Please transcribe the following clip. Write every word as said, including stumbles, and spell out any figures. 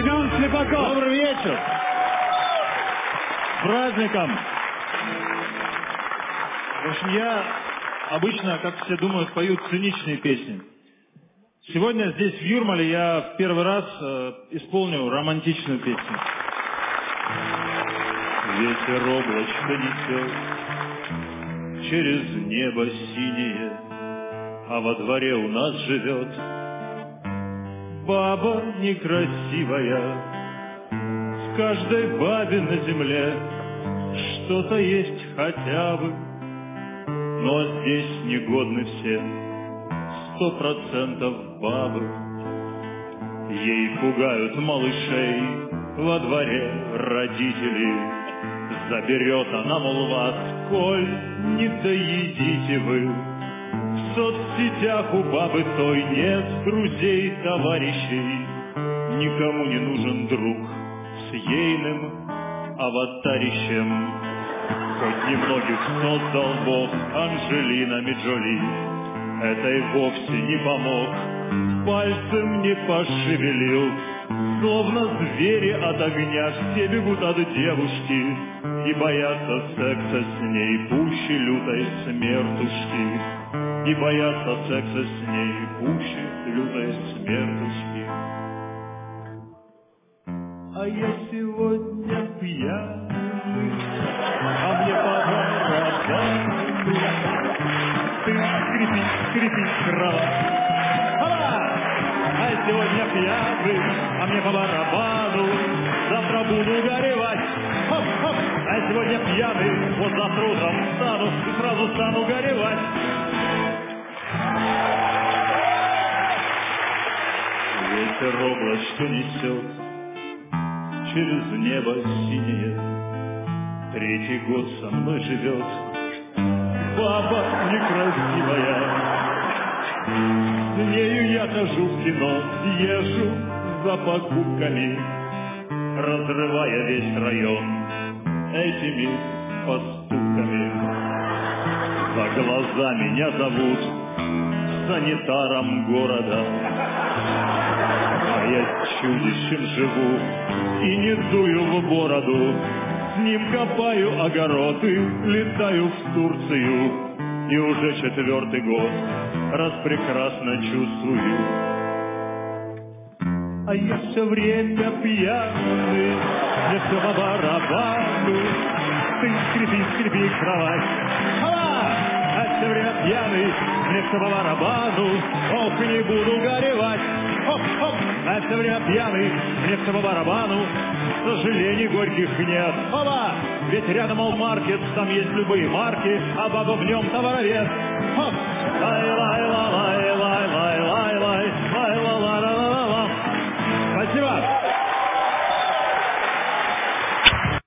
Семен Слепаков. Добрый вечер. С праздником. В общем, я обычно, как все думают, пою циничные песни. Сегодня здесь, в Юрмале, я в первый раз э, исполню романтичную песню. Ветер облачко несет через небо синее, а во дворе у нас живет баба некрасивая. В каждой бабе на земле что-то есть хотя бы, но здесь негодны все, сто процентов бабы. Ей пугают малышей во дворе родители. Заберет она, мол, вас, коль не доедите вы. В соцсетях у бабы той нет друзей, товарищей. Никому не нужен друг с ейным аватарищем. Хоть немногих создал Бог Анджелинами Джоли, это и вовсе не помог, пальцем не пошевелил. Словно звери от огня все бегут от девушки и боятся секса с ней пуще лютой смертушки. И боятся секса с ней пуще лютой смертушки. А я сегодня пьяный, а мне пора работать. Ты скрипи, скрипи, кровать. А я сегодня пьяный, а мне по барабану. Завтра буду горевать. Хоп, хоп. А я сегодня пьяный, вот завтра утром встану и сразу стану горевать. Ветер облачко несет через небо синее, третий год со мной живет баба некрасивая. С нею я хожу в кино, езжу за покупками, разрывая весь район этими поступками. За глаза меня зовут санитаром города, а я чудищем живу и не дую в бороду. С ним копаю огороды, летаю в Турцию, и уже четвертый год распрекрасно чувствую. А я все время пьяный, мне все по барабану. Ты скрипи, скрипи, кровать. А я все время пьяный, мне все по барабану. Ох, не буду горевать. Хоп, хоп. А я все время пьяный, мне все по барабану. Сожалений горьких нет. Опа! Ведь рядом All Market, там есть любые марки, а баба в нем товаровед. Хоп! Ай,